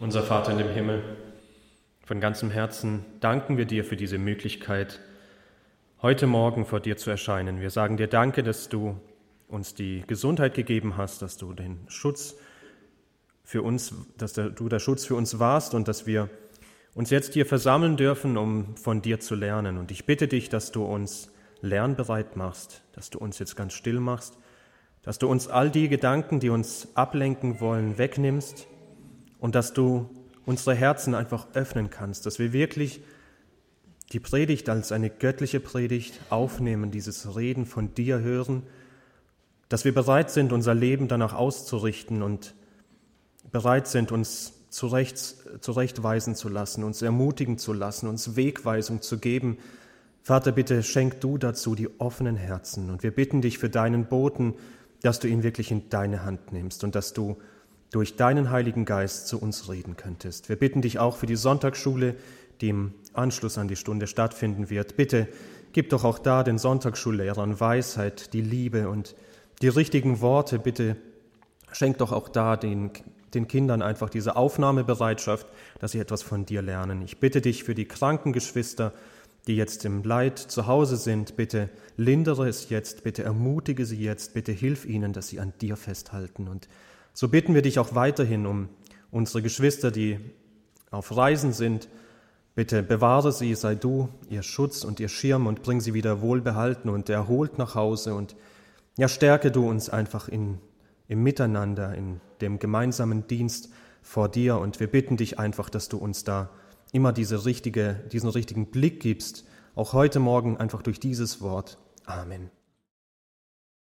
Unser Vater in dem Himmel, von ganzem Herzen danken wir dir für diese Möglichkeit, heute Morgen vor dir zu erscheinen. Wir sagen dir Danke, dass du uns die Gesundheit gegeben hast, dass du den Schutz für uns, du der Schutz für uns warst und dass wir uns jetzt hier versammeln dürfen, um von dir zu lernen. Und ich bitte dich, dass du uns lernbereit machst, dass du uns jetzt ganz still machst, dass du uns all die Gedanken, die uns ablenken wollen, wegnimmst und dass du unsere Herzen einfach öffnen kannst, dass wir wirklich die Predigt als eine göttliche Predigt aufnehmen, dieses Reden von dir hören, dass wir bereit sind, unser Leben danach auszurichten und bereit sind, uns zurechtweisen zu lassen, uns ermutigen zu lassen, uns Wegweisung zu geben. Vater, bitte schenk du dazu die offenen Herzen. Und wir bitten dich für deinen Boten, dass du ihn wirklich in deine Hand nimmst und dass du durch deinen Heiligen Geist zu uns reden könntest. Wir bitten dich auch für die Sonntagsschule, die im Anschluss an die Stunde stattfinden wird. Bitte gib doch auch da den Sonntagsschullehrern Weisheit, die Liebe und die richtigen Worte. Bitte schenk doch auch da den Kindern einfach diese Aufnahmebereitschaft, dass sie etwas von dir lernen. Ich bitte dich für die kranken Geschwister, die jetzt im Leid zu Hause sind. Bitte lindere es jetzt, bitte ermutige sie jetzt, bitte hilf ihnen, dass sie an dir festhalten. Und so bitten wir dich auch weiterhin um unsere Geschwister, die auf Reisen sind. Bitte bewahre sie, sei du ihr Schutz und ihr Schirm und bring sie wieder wohlbehalten und erholt nach Hause. Und ja, stärke du uns einfach im Miteinander, in dem gemeinsamen Dienst vor dir. Und wir bitten dich einfach, dass du uns da immer diesen richtigen Blick gibst, auch heute Morgen einfach durch dieses Wort. Amen.